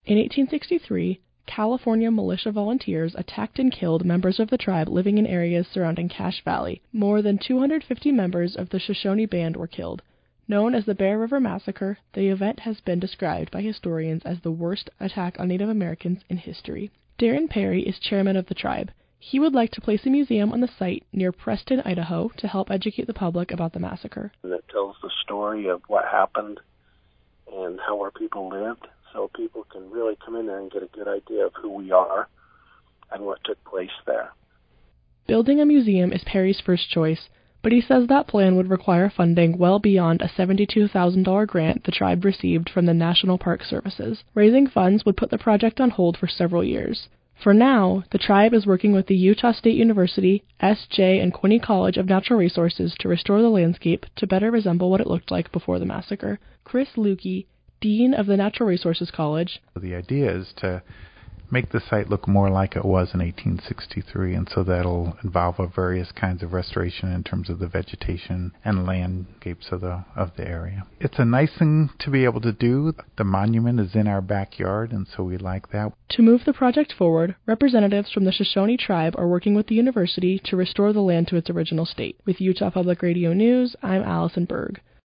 In 1863, California militia volunteers attacked and killed members of the tribe living in areas surrounding Cache Valley. More than 250 members of the Shoshone Band were killed. Known as the Bear River Massacre, the event has been described by historians as the worst attack on Native Americans in history. Darren Perry is chairman of the tribe. He would like to place a museum on the site near Preston, Idaho, to help educate the public about the massacre. And it tells the story of what happened and how our people lived, so people can really come in there and get a good idea of who we are and what took place there. Building a museum is Perry's first choice, but he says that plan would require funding well beyond a $72,000 grant the tribe received from the National Park Services. Raising funds would put the project on hold for several years. For now, the tribe is working with the Utah State University, S.J. and Quinney College of Natural Resources to restore the landscape to better resemble what it looked like before the massacre. Chris Lukey, Dean of the Natural Resources College. The idea is to make the site look more like it was in 1863, and so that'll involve various kinds of restoration in terms of the vegetation and landscapes of the area. It's a nice thing to be able to do. The monument is in our backyard, and so we like that. To move the project forward, representatives from the Shoshone tribe are working with the university to restore the land to its original state. With Utah Public Radio News, I'm Allison Berg.